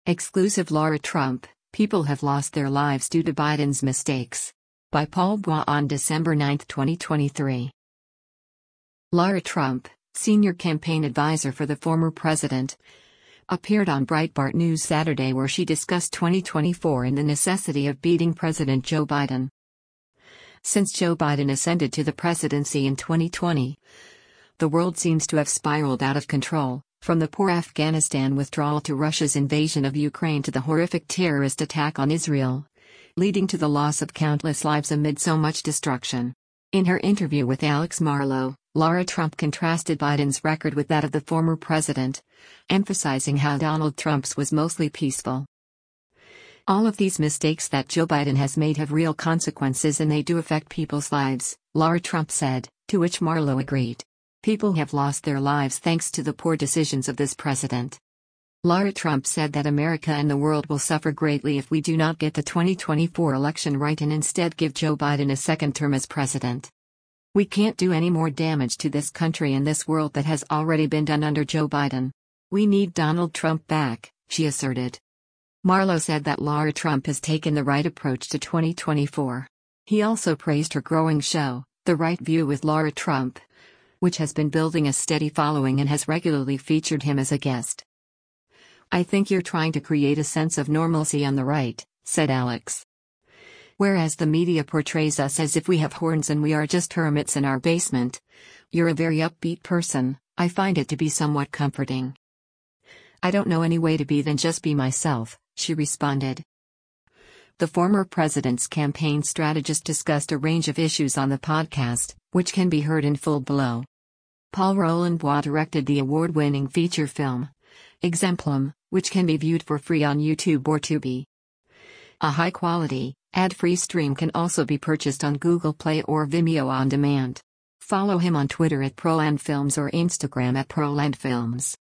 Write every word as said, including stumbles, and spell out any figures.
Exclusive Lara Trump, People Have Lost Their Lives Due to Biden's Mistakes. By Paul Bois on December ninth, twenty twenty-three. Lara Trump, senior campaign advisor for the former president, appeared on Breitbart News Saturday where she discussed twenty twenty-four and the necessity of beating President Joe Biden. Since Joe Biden ascended to the presidency in twenty twenty, the world seems to have spiraled out of control, from the poor Afghanistan withdrawal to Russia's invasion of Ukraine to the horrific terrorist attack on Israel, leading to the loss of countless lives amid so much destruction. In her interview with Alex Marlow, Lara Trump contrasted Biden's record with that of the former president, emphasizing how Donald Trump's was mostly peaceful. All of these mistakes that Joe Biden has made have real consequences and they do affect people's lives, Lara Trump said, to which Marlow agreed. People have lost their lives thanks to the poor decisions of this president. Lara Trump said that America and the world will suffer greatly if we do not get the twenty twenty-four election right and instead give Joe Biden a second term as president. We can't do any more damage to this country and this world that has already been done under Joe Biden. We need Donald Trump back, she asserted. Marlow said that Lara Trump has taken the right approach to twenty twenty-four. He also praised her growing show, The Right View with Lara Trump, which has been building a steady following and has regularly featured him as a guest. I think you're trying to create a sense of normalcy on the right, said Alex. Whereas the media portrays us as if we have horns and we are just hermits in our basement, you're a very upbeat person. I find it to be somewhat comforting. I don't know any way to be than just be myself, she responded. The former president's campaign strategist discussed a range of issues on the podcast, which can be heard in full below. Paul Roland Bois directed the award-winning feature film, Exemplum, which can be viewed for free on YouTube or Tubi. A high-quality, ad-free stream can also be purchased on Google Play or Vimeo on demand. Follow him on Twitter at ProlandFilms or Instagram at ProlandFilms.